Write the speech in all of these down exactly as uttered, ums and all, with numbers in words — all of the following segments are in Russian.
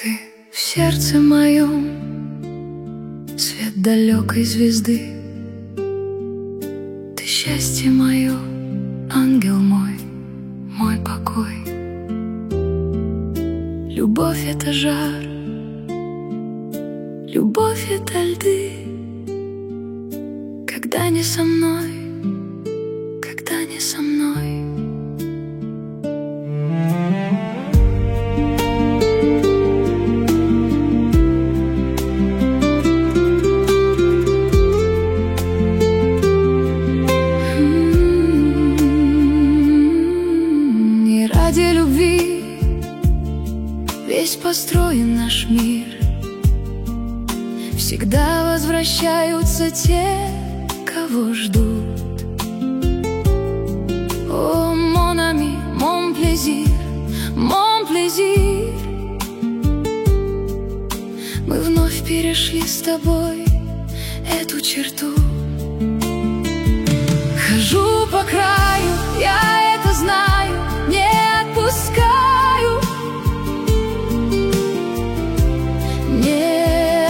Ты в сердце моем, свет далекой звезды. Ты счастье мое, ангел мой, мой покой. Любовь — это жар, любовь — это льды. Когда не со мной, когда не со мной. Не ради любви весь построен наш мир. Всегда возвращаются те, кого ждут. О, mon ami, mon plaisir, mon plaisir. Мы вновь перешли с тобой эту черту. Хожу по краю, я это знаю, не отпускаю. Не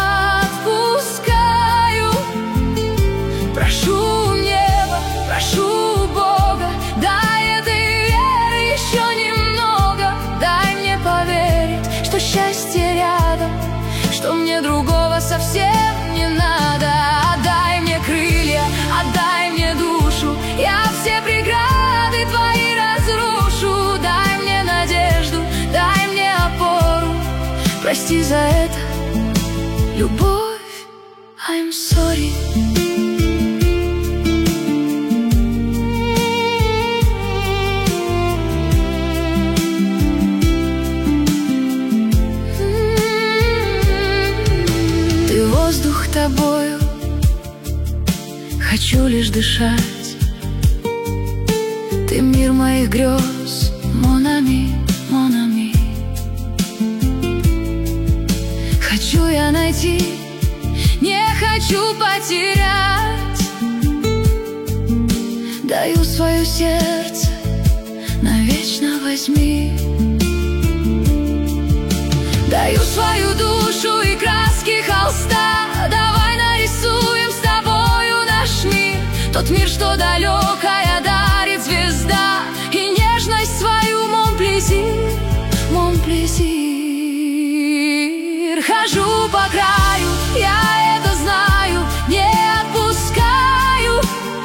отпускаю. Прошу небо, прошу Бога, дай этой веры еще немного. Дай мне поверить, что счастье рядом, что мне другого совсем не надо. Отдай мне крылья, отдай мне душу, я все преграды твои разрушу. Дай мне надежду, дай мне опору, прости за это, любовь. I'm sorry. Ты воздух, тобою хочу лишь дышать. Ты мир моих грез, mon ami, mon ami. Хочу я найти, не хочу потерять. Даю свое сердце, навечно возьми. Даю свою душу и краски холста. Давай нарисуем с тобою наш мир, тот мир, что далекая дарит звезда. И нежность свою, mon plaisir, mon plaisir. Хожу по краю, я это знаю, не отпускаю.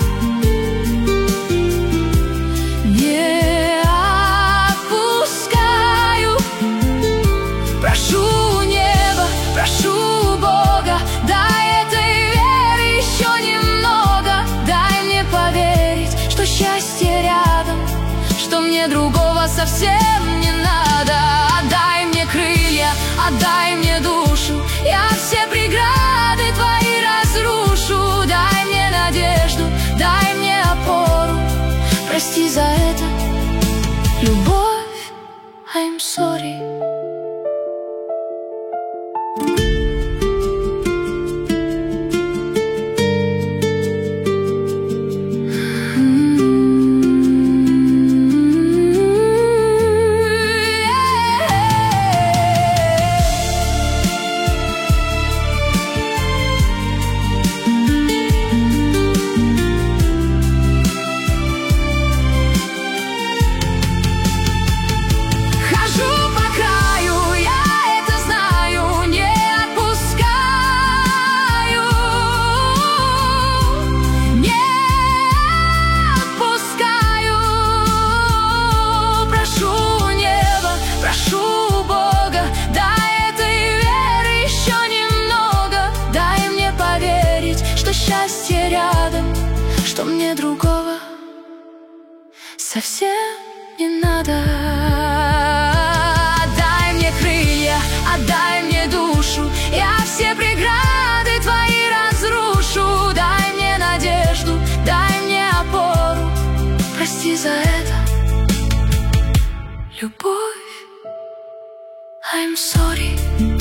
Не отпускаю. Прошу небо, прошу Бога, дай этой веры еще немного. Дай мне поверить, что счастье рядом, что мне другого совсем не надо. Отдай мне крылья, отдай мне душу, я все преграды твои разрушу. Дай мне надежду, дай мне опору, прости за это, любовь. I'm sorry. Счастье рядом, что мне другого совсем не надо. Отдай мне крылья, отдай мне душу, я все преграды твои разрушу. Дай мне надежду, дай мне опору, прости за это, любовь. I'm sorry.